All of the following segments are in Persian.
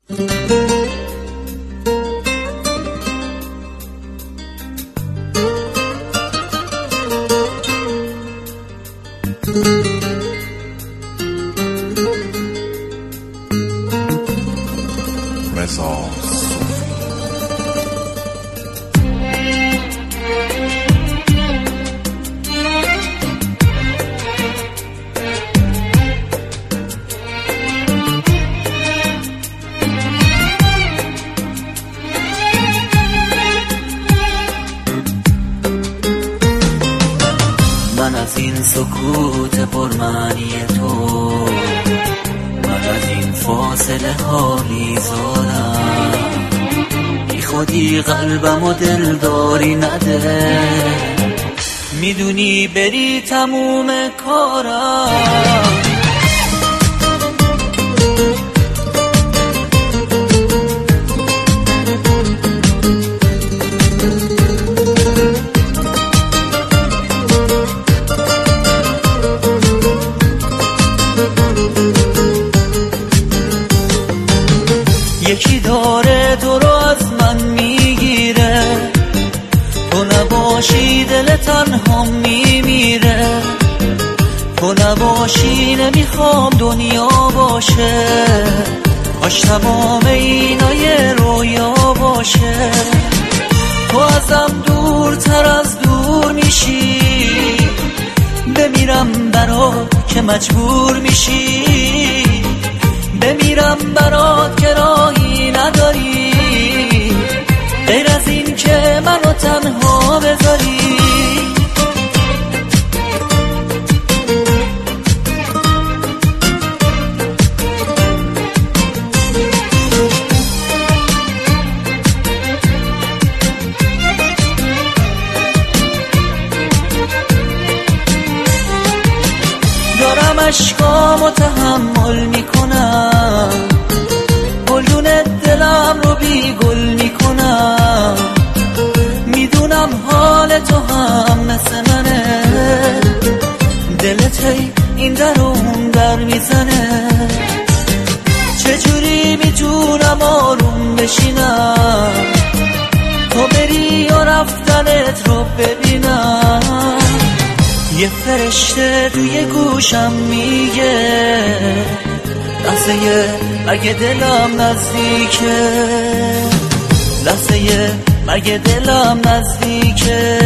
من از این سکوت پرمعنی تو، من از این فاصله حالی زارم، بی خودی قلبم و دلداری نده، میدونی بری تموم کارم. یکی داره تو رو از من میگیره، تو نباشی دل تنها میمیره، تو نباشی نمیخوام دنیا باشه، کاش تمام اینا یه رویا باشه. تو ازم دورتر از دور میشی، بمیرم برات که مجبور میشی، بمیرم برات که راهی نداری غیر از این که منو تنها بذاری. دارم اشکامو تحمل میکنم، گلدون دلم رو بی گل میکنم، میدونم حال تو هم مثل منه، دلت هی این در اون در میزنه، چجوری میتونم آروم بشینم تو بری و رفتنت رو ببینم. یه فرشته توی گوشم میگه لحظه مگه دلم نزدیکه، لحظه مگه دلم نزدیکه،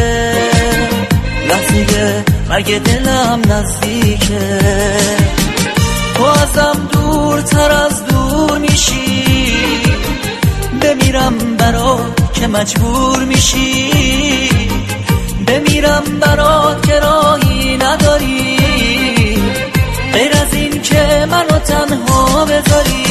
لحظه مگه دلم نزدیکه. تو ازم دورتر از دور میشی، بمیرم برات که مجبور میشی، بمیرم برات که راهی نداری غیر از این که منو تنها بذاری.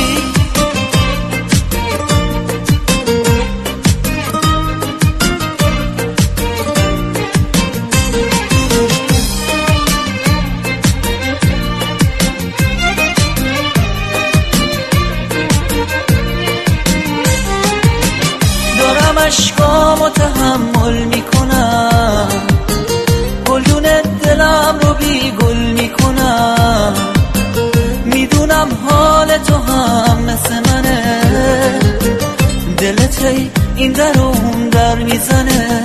دارم اشکامو تحمل میکنم، گلدون دلم رو بی گل میکنم، میدونم حال تو هم مثل منه، دلت هی این در اون در میزنه،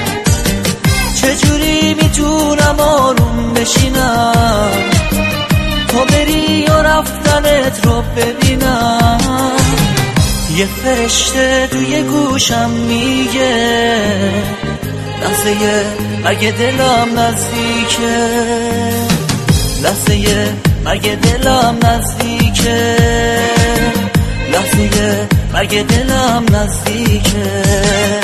چجوری میتونم آروم بشینم تو بری و رفتنت رو ببینم. یه فرشته توی گوشم میگه لحظه مگه دلم نزدیکه، لحظه مگه دلم نزدیکه، لحظه مگه دلم نزدیکه.